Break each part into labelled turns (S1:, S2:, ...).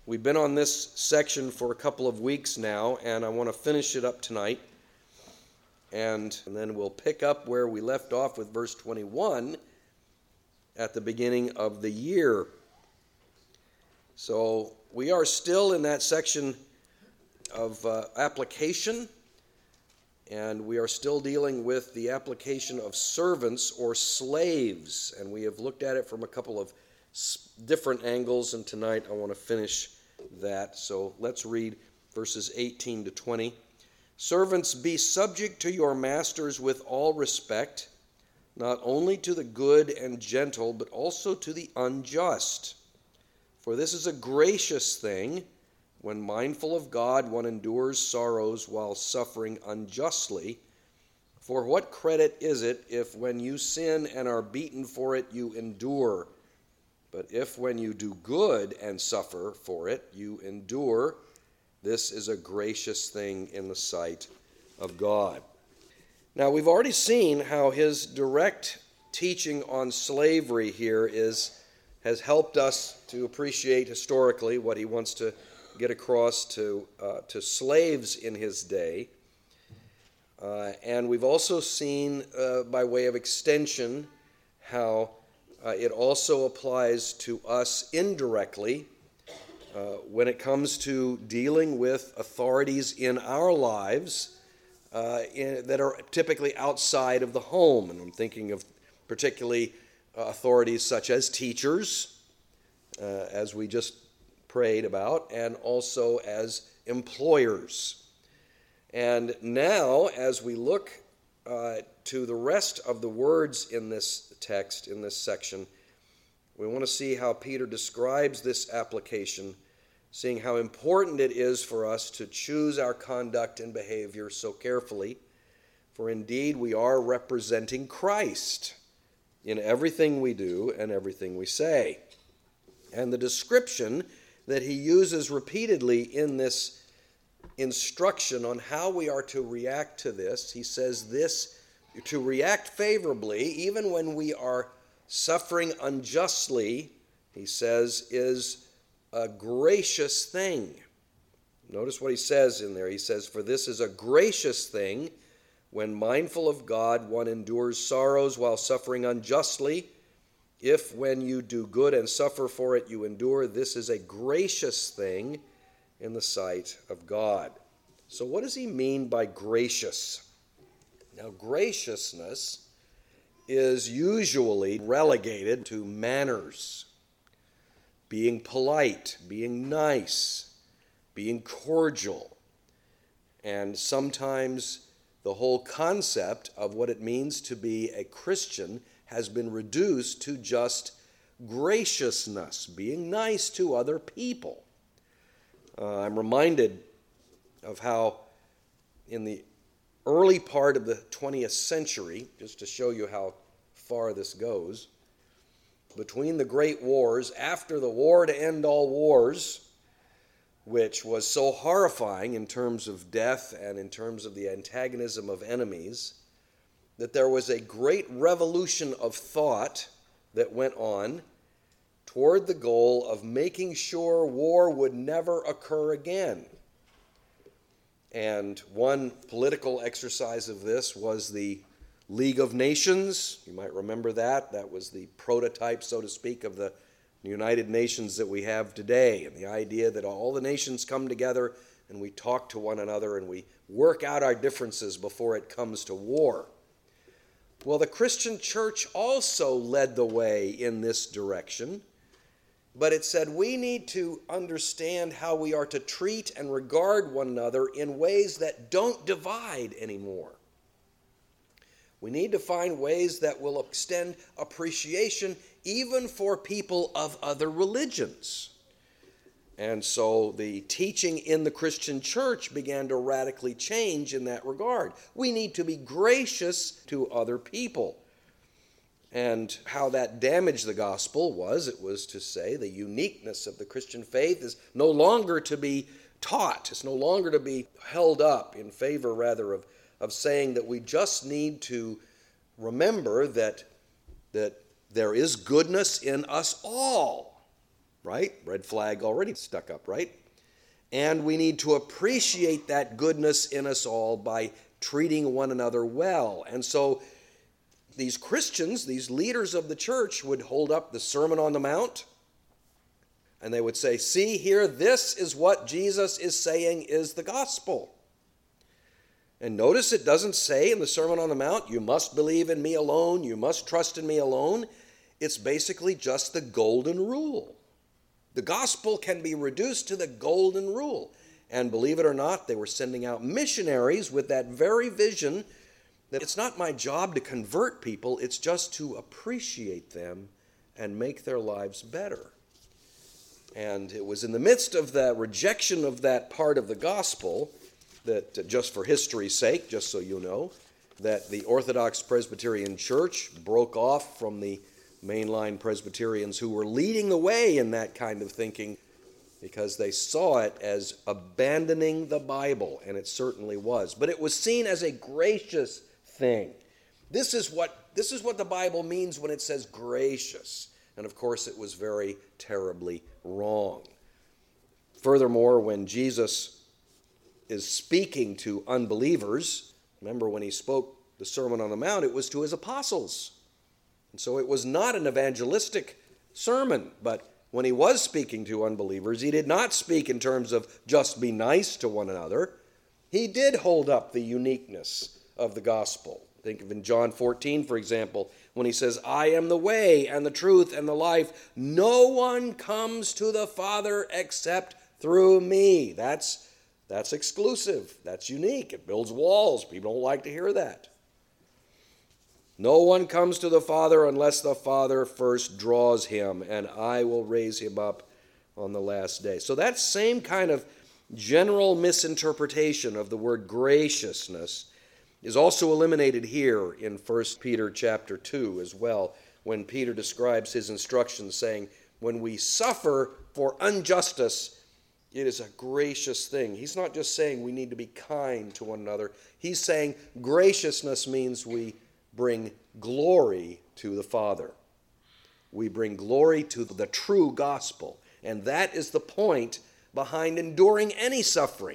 S1: We've been on this section for a couple of weeks now, and I want to finish it up tonight. And then we'll pick up where we left off with verse 21 at the beginning of the year. So we are still in that section of application, and we are still dealing with the application of servants or slaves. And we have looked at it from a couple of different angles, and tonight I want to finish that. So let's read verses 18 to 20. Servants, be subject to your masters with all respect, not only to the good and gentle, but also to the unjust. For this is a gracious thing. When mindful of God, one endures sorrows while suffering unjustly. For what credit is it if when you sin and are beaten for it, you endure? But if when you do good and suffer for it, you endure, this is a gracious thing in the sight of God. Now, we've already seen how his direct teaching on slavery here has helped us to appreciate historically what he wants to get across to slaves in his day. And we've also seen, by way of extension, how it also applies to us indirectly when it comes to dealing with authorities in our lives that are typically outside of the home. And I'm thinking of particularly authorities such as teachers, as we just prayed about, and also as employers. And now, as we look to the rest of the words in this text, in this section, we want to see how Peter describes this application, seeing how important it is for us to choose our conduct and behavior so carefully, for indeed we are representing Christ in everything we do and everything we say. And the description that he uses repeatedly in this instruction on how we are to react to this, he says this, to react favorably, even when we are suffering unjustly, he says, is a gracious thing. Notice what he says in there. He says, for this is a gracious thing. When mindful of God, one endures sorrows while suffering unjustly. If when you do good and suffer for it, you endure, this is a gracious thing in the sight of God. So what does he mean by gracious? Now, graciousness is usually relegated to manners, being polite, being nice, being cordial. And sometimes the whole concept of what it means to be a Christian has been reduced to just graciousness, being nice to other people. I'm reminded of how in the early part of the 20th century, just to show you how far this goes, between the great wars, after the war to end all wars, which was so horrifying in terms of death and in terms of the antagonism of enemies, that there was a great revolution of thought that went on toward the goal of making sure war would never occur again. And one political exercise of this was the League of Nations. You might remember that. That was the prototype, so to speak, of the United Nations that we have today. And the idea that all the nations come together and we talk to one another and we work out our differences before it comes to war. Well, the Christian church also led the way in this direction, but it said we need to understand how we are to treat and regard one another in ways that don't divide anymore. We need to find ways that will extend appreciation even for people of other religions. And so the teaching in the Christian church began to radically change in that regard. We need to be gracious to other people. And how that damaged the gospel was, it was to say the uniqueness of the Christian faith is no longer to be taught. It's no longer to be held up in favor, rather, of saying that we just need to remember that there is goodness in us all. right? Red flag already stuck up, right? And we need to appreciate that goodness in us all by treating one another well. And so these Christians, these leaders of the church, would hold up the Sermon on the Mount, and they would say, see here, this is what Jesus is saying is the gospel. And notice it doesn't say in the Sermon on the Mount, you must believe in me alone, you must trust in me alone. It's basically just the golden rule. The gospel can be reduced to the golden rule. And believe it or not, they were sending out missionaries with that very vision that it's not my job to convert people, it's just to appreciate them and make their lives better. And it was in the midst of the rejection of that part of the gospel that, just for history's sake, just so you know, that the Orthodox Presbyterian Church broke off from the mainline Presbyterians who were leading the way in that kind of thinking because they saw it as abandoning the Bible, and it certainly was. But it was seen as a gracious thing. This is what the Bible means when it says gracious. And of course, it was very terribly wrong. Furthermore, when Jesus is speaking to unbelievers, remember when he spoke the Sermon on the Mount, it was to his apostles. And so it was not an evangelistic sermon, but when he was speaking to unbelievers, he did not speak in terms of just be nice to one another. He did hold up the uniqueness of the gospel. Think of in John 14, for example, when he says, I am the way and the truth and the life. No one comes to the Father except through me. That's exclusive. That's unique. It builds walls. People don't like to hear that. No one comes to the Father unless the Father first draws him, and I will raise him up on the last day. So that same kind of general misinterpretation of the word graciousness is also eliminated here in 1 Peter chapter 2 as well, when Peter describes his instructions saying, when we suffer for injustice, it is a gracious thing. He's not just saying we need to be kind to one another. He's saying graciousness means we bring glory to the Father. We bring glory to the true gospel. And that is the point behind enduring any suffering,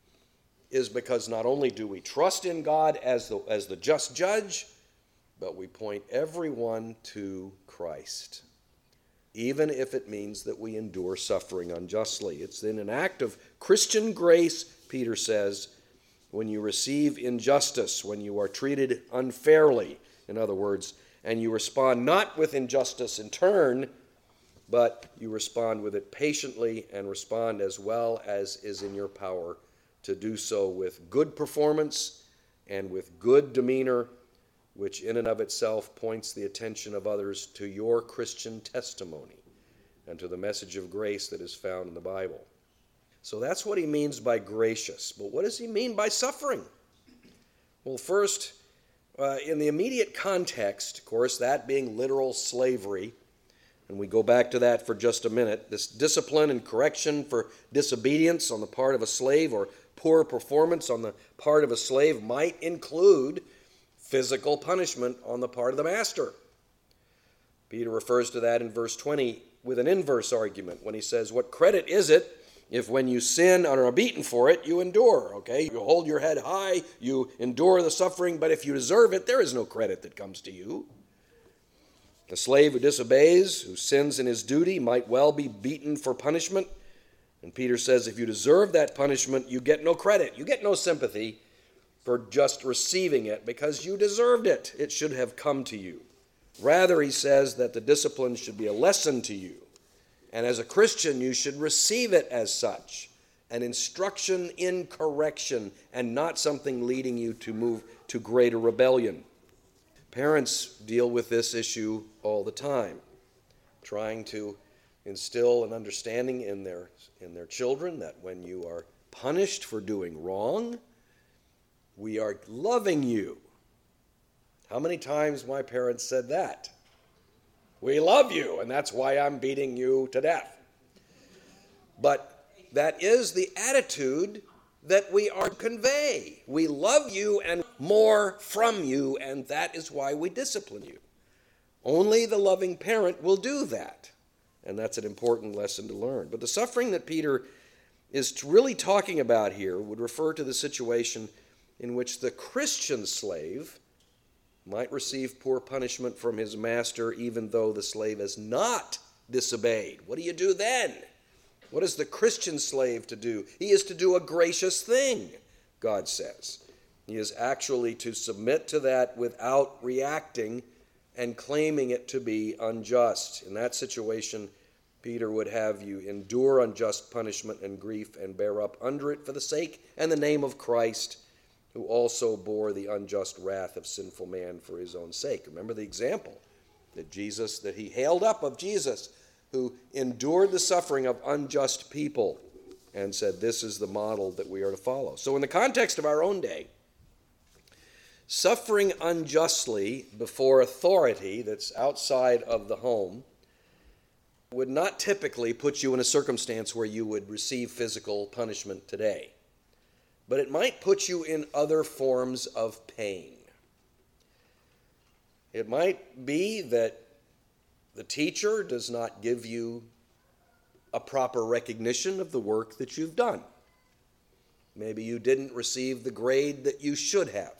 S1: is because not only do we trust in God as the just judge, but we point everyone to Christ, even if it means that we endure suffering unjustly. It's in an act of Christian grace, Peter says, when you receive injustice, when you are treated unfairly, in other words, and you respond not with injustice in turn, but you respond with it patiently and respond as well as is in your power to do so with good performance and with good demeanor, which in and of itself points the attention of others to your Christian testimony and to the message of grace that is found in the Bible. So that's what he means by gracious. But what does he mean by suffering? Well, first, in the immediate context, of course, that being literal slavery, and we go back to that for just a minute, this discipline and correction for disobedience on the part of a slave or poor performance on the part of a slave might include physical punishment on the part of the master. Peter refers to that in verse 20 with an inverse argument when he says, what credit is it if when you sin and are beaten for it, you endure, okay? You hold your head high, you endure the suffering, but if you deserve it, there is no credit that comes to you. The slave who disobeys, who sins in his duty, might well be beaten for punishment. And Peter says if you deserve that punishment, you get no credit. You get no sympathy for just receiving it because you deserved it. It should have come to you. Rather, he says that the discipline should be a lesson to you. And as a Christian, you should receive it as such, an instruction in correction and not something leading you to move to greater rebellion. Parents deal with this issue all the time, trying to instill an understanding in their children that when you are punished for doing wrong, we are loving you. How many times my parents said that? We love you, and that's why I'm beating you to death. But that is the attitude that we are to convey. We love you and more from you, and that is why we discipline you. Only the loving parent will do that. And that's an important lesson to learn. But the suffering that Peter is really talking about here would refer to the situation in which the Christian slave might receive poor punishment from his master even though the slave has not disobeyed. What do you do then? What is the Christian slave to do? He is to do a gracious thing, God says. He is actually to submit to that without reacting and claiming it to be unjust. In that situation, Peter would have you endure unjust punishment and grief and bear up under it for the sake and the name of Christ, who also bore the unjust wrath of sinful man for his own sake. Remember the example that he hailed up of Jesus, who endured the suffering of unjust people and said, this is the model that we are to follow. So in the context of our own day, suffering unjustly before authority that's outside of the home would not typically put you in a circumstance where you would receive physical punishment today. But it might put you in other forms of pain. It might be that the teacher does not give you a proper recognition of the work that you've done. Maybe you didn't receive the grade that you should have.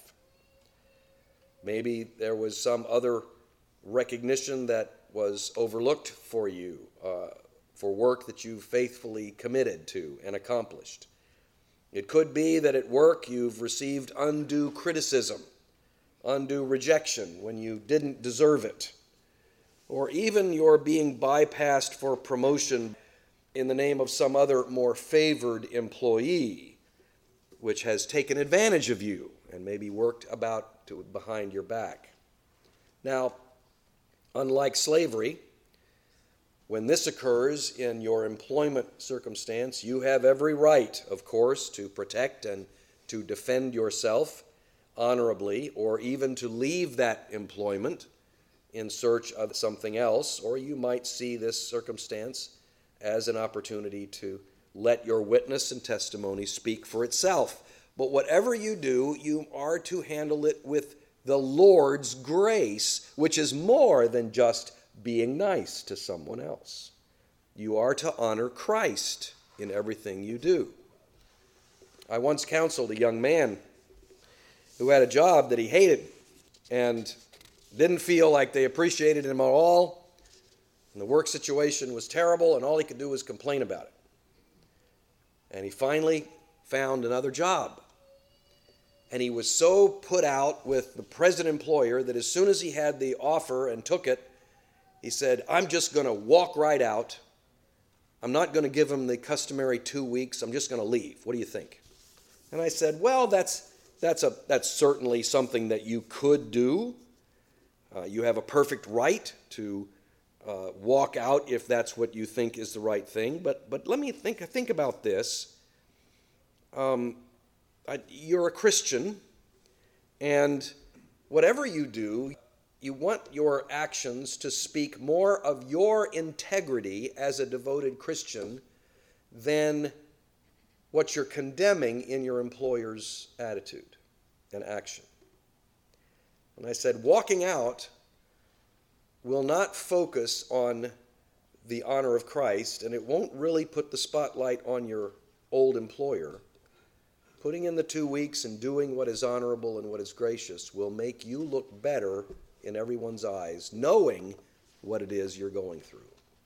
S1: Maybe there was some other recognition that was overlooked for you for work that you faithfully committed to and accomplished. It could be that at work you've received undue criticism, undue rejection when you didn't deserve it, or even you're being bypassed for promotion in the name of some other more favored employee, which has taken advantage of you and maybe worked behind your back. Now, unlike slavery, when this occurs in your employment circumstance, you have every right, of course, to protect and to defend yourself honorably, or even to leave that employment in search of something else, or you might see this circumstance as an opportunity to let your witness and testimony speak for itself. But whatever you do, you are to handle it with the Lord's grace, which is more than just being nice to someone else. You are to honor Christ in everything you do. I once counseled a young man who had a job that he hated and didn't feel like they appreciated him at all, and the work situation was terrible, and all he could do was complain about it. And he finally found another job. And he was so put out with the present employer that as soon as he had the offer and took it, he said, I'm just going to walk right out. I'm not going to give him the customary 2 weeks. I'm just going to leave. What do you think? And I said, well, that's certainly something that you could do. You have a perfect right to walk out if that's what you think is the right thing. But let me think about this. You're a Christian, and whatever you do, you want your actions to speak more of your integrity as a devoted Christian than what you're condemning in your employer's attitude and action. And I said, walking out will not focus on the honor of Christ, and it won't really put the spotlight on your old employer. Putting in the 2 weeks and doing what is honorable and what is gracious will make you look better in everyone's eyes, knowing what it is you're going through.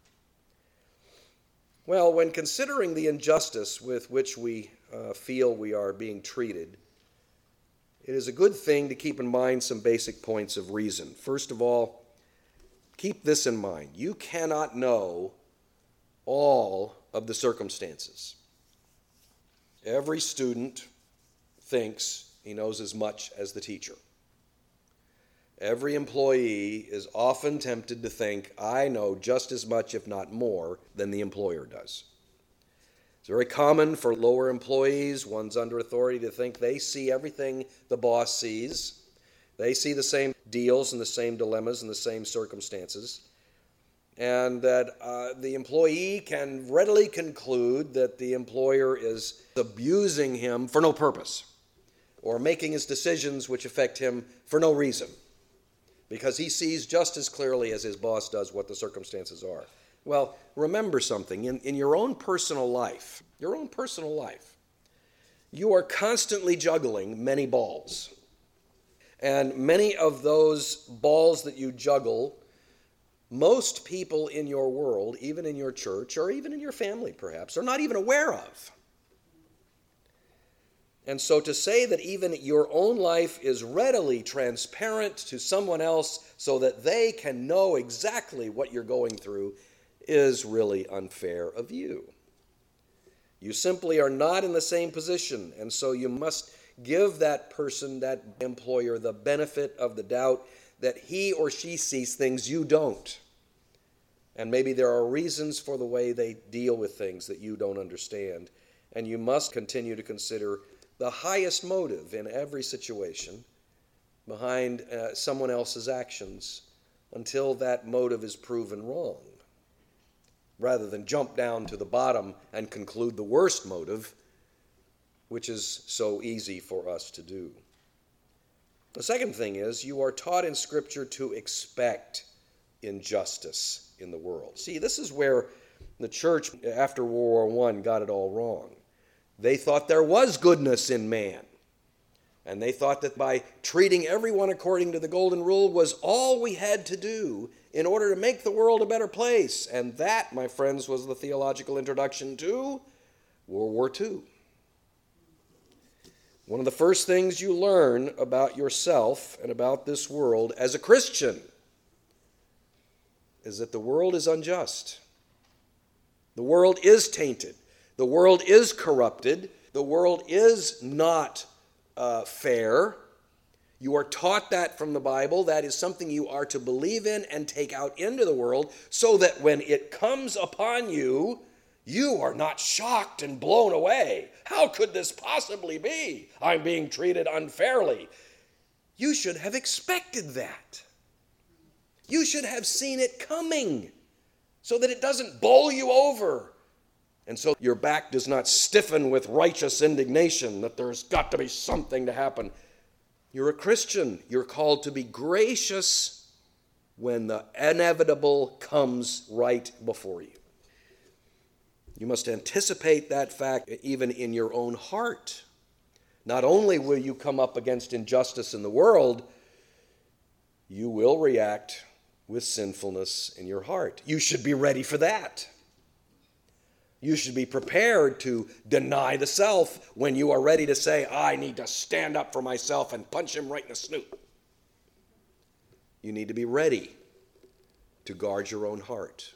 S1: Well, when considering the injustice with which we feel we are being treated, it is a good thing to keep in mind some basic points of reason. First of all, keep this in mind. You cannot know all of the circumstances. Every student thinks he knows as much as the teacher. Every employee is often tempted to think, I know just as much, if not more, than the employer does. It's very common for lower employees, ones under authority, to think they see everything the boss sees. They see the same deals and the same dilemmas and the same circumstances. And that the employee can readily conclude that the employer is abusing him for no purpose, or making his decisions which affect him for no reason, because he sees just as clearly as his boss does what the circumstances are. Well, remember something. In your own personal life, you are constantly juggling many balls. And many of those balls that you juggle, most people in your world, even in your church, or even in your family perhaps, are not even aware of. And so to say that even your own life is readily transparent to someone else so that they can know exactly what you're going through is really unfair of you. You simply are not in the same position, and so you must give that person, that employer, the benefit of the doubt that he or she sees things you don't. And maybe there are reasons for the way they deal with things that you don't understand. And you must continue to consider the highest motive in every situation behind someone else's actions until that motive is proven wrong, rather than jump down to the bottom and conclude the worst motive, which is so easy for us to do. The second thing is you are taught in Scripture to expect injustice in the world. See, this is where the church after World War I got it all wrong. They thought there was goodness in man. And they thought that by treating everyone according to the golden rule was all we had to do in order to make the world a better place. And that, my friends, was the theological introduction to World War II. One of the first things you learn about yourself and about this world as a Christian is that the world is unjust. The world is tainted. The world is corrupted. The world is not fair. You are taught that from the Bible. That is something you are to believe in and take out into the world so that when it comes upon you, you are not shocked and blown away. How could this possibly be? I'm being treated unfairly. You should have expected that. You should have seen it coming so that it doesn't bowl you over. And so your back does not stiffen with righteous indignation that there's got to be something to happen. You're a Christian. You're called to be gracious when the inevitable comes right before you. You must anticipate that fact even in your own heart. Not only will you come up against injustice in the world, you will react with sinfulness in your heart. You should be ready for that. You should be prepared to deny the self when you are ready to say, I need to stand up for myself and punch him right in the snoot. You need to be ready to guard your own heart.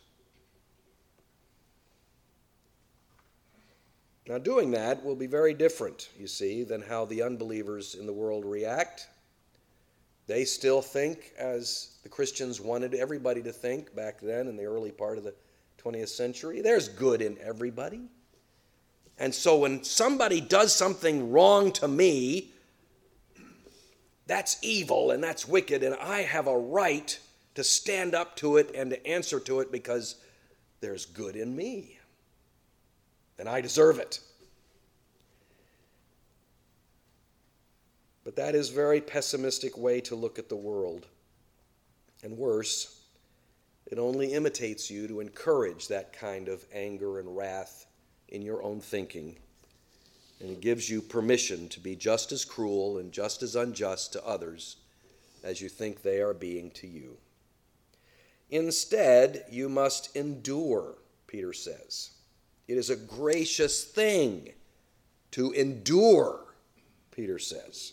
S1: Now, doing that will be very different, you see, than how the unbelievers in the world react. They still think, as the Christians wanted everybody to think back then in the early part of the 20th century, there's good in everybody. And so when somebody does something wrong to me, that's evil and that's wicked, and I have a right to stand up to it and to answer to it because there's good in me. And I deserve it. But that is a very pessimistic way to look at the world. And worse, it only imitates you to encourage that kind of anger and wrath in your own thinking. And it gives you permission to be just as cruel and just as unjust to others as you think they are being to you. Instead, you must endure, Peter says. It is a gracious thing to endure, Peter says.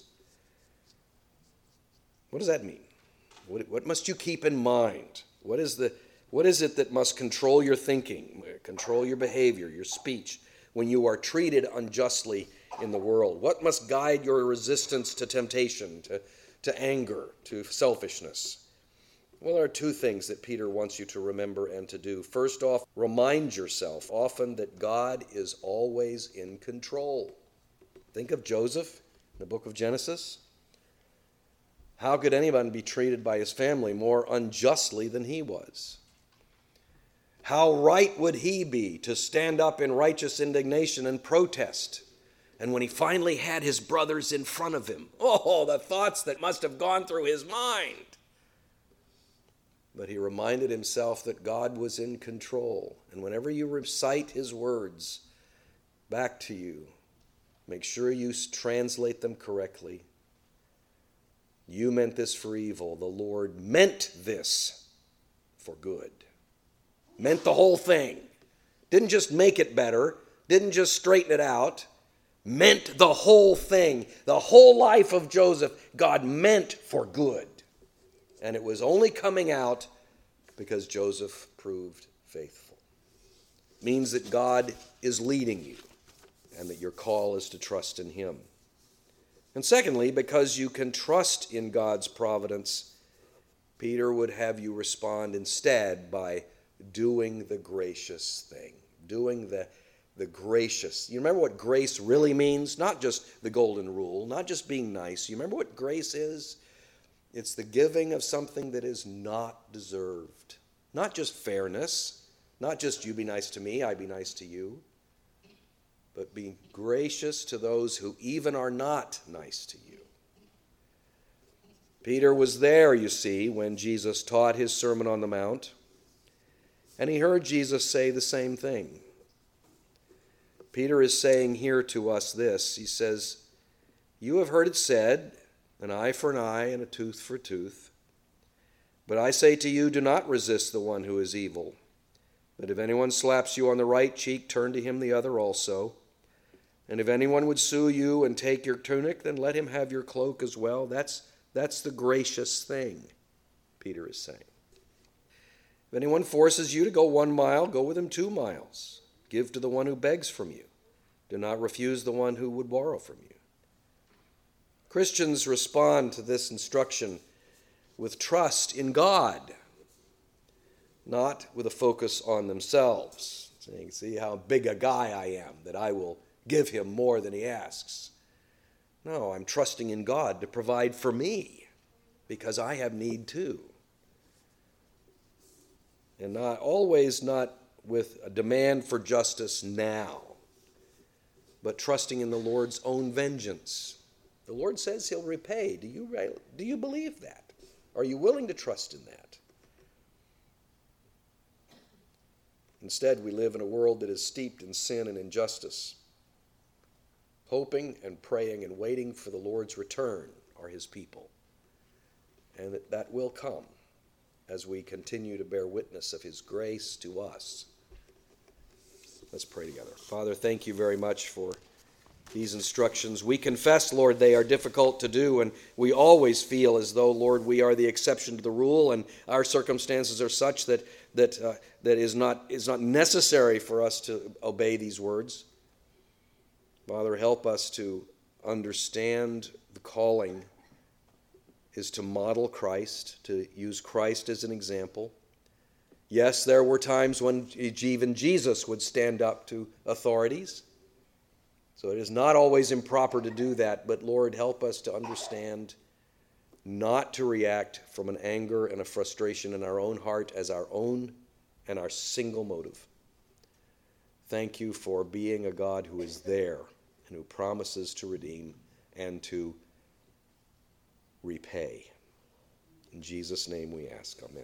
S1: What does that mean? What must you keep in mind? What is it that must control your thinking, control your behavior, your speech, when you are treated unjustly in the world? What must guide your resistance to temptation, to anger, to selfishness? Well, there are two things that Peter wants you to remember and to do. First off, remind yourself often that God is always in control. Think of Joseph in the book of Genesis. How could anyone be treated by his family more unjustly than he was? How right would he be to stand up in righteous indignation and protest? And when he finally had his brothers in front of him, the thoughts that must have gone through his mind. But he reminded himself that God was in control. And whenever you recite his words back to you, make sure you translate them correctly. You meant this for evil. The Lord meant this for good. Meant the whole thing. Didn't just make it better. Didn't just straighten it out. Meant the whole thing. The whole life of Joseph, God meant for good. And it was only coming out because Joseph proved faithful. It means that God is leading you and that your call is to trust in him. And secondly, because you can trust in God's providence, Peter would have you respond instead by doing the gracious thing. Doing the gracious. You remember what grace really means? Not just the golden rule, not just being nice. You remember what grace is? It's the giving of something that is not deserved. Not just fairness, not just you be nice to me, I be nice to you, but being gracious to those who even are not nice to you. Peter was there, you see, when Jesus taught his Sermon on the Mount, and he heard Jesus say the same thing. Peter is saying here to us this. He says, "You have heard it said, an eye for an eye and a tooth for a tooth. But I say to you, do not resist the one who is evil. But if anyone slaps you on the right cheek, turn to him the other also. And if anyone would sue you and take your tunic, then let him have your cloak as well." That's the gracious thing, Peter is saying. If anyone forces you to go 1 mile, go with him 2 miles. Give to the one who begs from you. Do not refuse the one who would borrow from you. Christians respond to this instruction with trust in God, not with a focus on themselves, saying, "See how big a guy I am, that I will give him more than he asks." No, I'm trusting in God to provide for me because I have need too. And not with a demand for justice now, but trusting in the Lord's own vengeance. The Lord says he'll repay. Do you believe that? Are you willing to trust in that? Instead, we live in a world that is steeped in sin and injustice. Hoping and praying and waiting for the Lord's return are his people. And that will come as we continue to bear witness of his grace to us. Let's pray together. Father, thank you very much for these instructions. We confess, Lord, they are difficult to do, and we always feel as though, Lord, we are the exception to the rule, and our circumstances are such that is not necessary for us to obey these words. Father, help us to understand the calling is to model Christ, to use Christ as an example. Yes, there were times when even Jesus would stand up to authorities. So it is not always improper to do that, but Lord, help us to understand not to react from an anger and a frustration in our own heart as our own and our single motive. Thank you for being a God who is there and who promises to redeem and to repay. In Jesus' name we ask, amen.